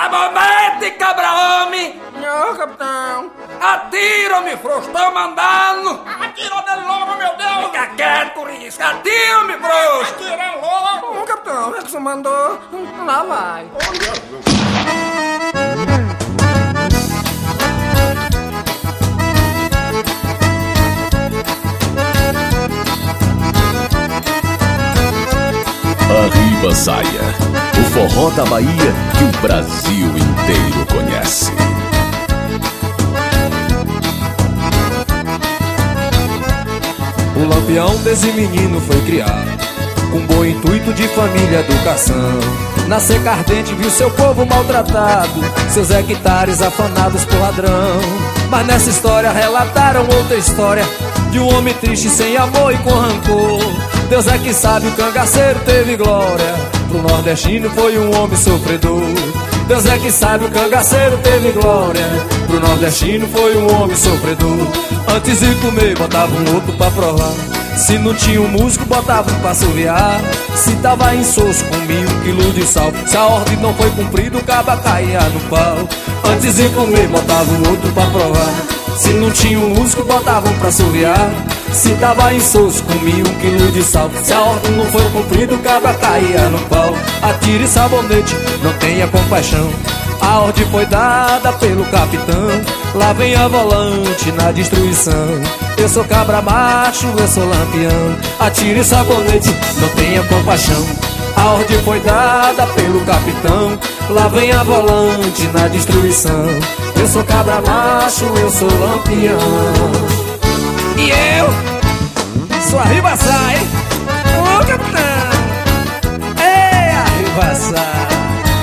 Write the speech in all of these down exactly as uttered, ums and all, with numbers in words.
Armamento, cabra-homem! Não, capitão. Atira-me, frouxo, estou mandando! Atira dele logo, meu Deus. Fica quieto, risca! Atira-me, frouxo! Atira logo. Ô, capitão, é que você mandou. Lá vai. Arriba Saia, o forró da Bahia que o Brasil inteiro conhece. O Lampião desse menino foi criado com bom intuito de família e educação. Na seca ardente viu seu povo maltratado, seus hectares afanados por ladrão. Mas nessa história relataram outra história de um homem triste, sem amor e com rancor. Deus é que sabe, o cangaceiro teve glória, pro nordestino foi um homem sofredor. Deus é que sabe, o cangaceiro teve glória, pro nordestino foi um homem sofredor. Antes de comer botava um outro pra provar, se não tinha um músico botava um pra assoviar. Se tava insosso comia um quilo de sal, se a ordem não foi cumprida o caba caía no pau. Antes de comer botava um outro pra provar, se não tinha um músico botava um pra assoviar. Se tava insosso comia um quilo de sal, se a ordem não foi cumprida o caba caía no pau. Atire sabonete, não tenha compaixão, a ordem foi dada pelo capitão. Lá vem a volante na destruição, eu sou cabra macho, eu sou lampião. Atire sabonete, não tenha compaixão, a ordem foi dada pelo capitão. Lá vem a volante na destruição, eu sou cabra macho, eu sou lampião. E eu sou Arriba Saia, hein? Ô, capitão. É Arriba Saia.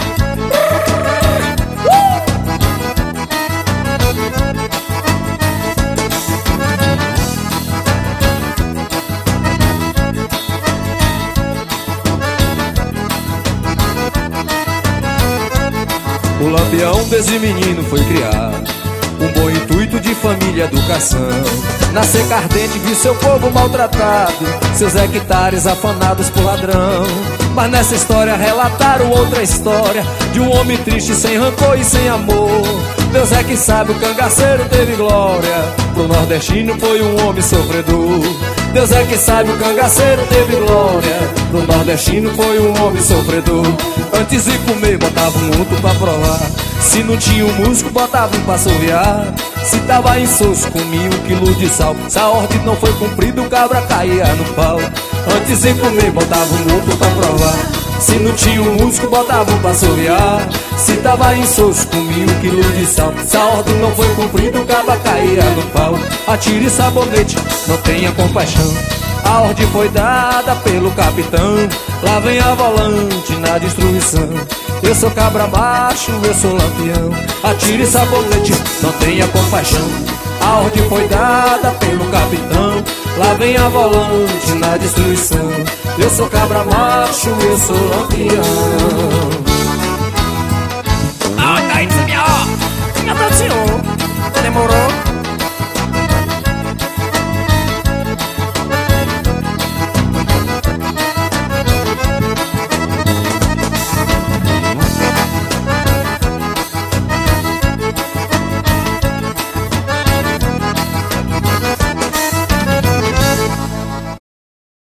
O Lampião desse menino foi criado com bom intuito de família e educação. Na seca ardente viu seu povo maltratado, seus hectares afanados por ladrão. Mas nessa história relataram outra história de um homem triste, sem rancor e sem amor. Deus é que sabe, o cangaceiro teve glória, pro nordestino foi um homem sofredor. Deus é que sabe, o cangaceiro teve glória, pro nordestino foi um homem sofredor. Antes de comer botava um outro pra provar, se não tinha um músico botava um pra assoviar. Se tava insosso comia um quilo de sal, se a ordem não foi cumprida o cabra caía no pau. Antes de comer botava um outro pra provar, se não tinha um músico botava um pra assoviar. Se tava insosso comia um quilo de sal, se a ordem não foi cumprida o cabra caía no pau. Atire sabonete, não tenha compaixão, a ordem foi dada pelo capitão. Lá vem a volante na destruição, eu sou cabra macho, eu sou lampião. Atire sabonete, não tenha compaixão, a ordem foi dada pelo capitão. Lá vem a volante na destruição, eu sou cabra macho, eu sou lampião. Ah, tá aí, minha ó. Minha senhor. Demorou.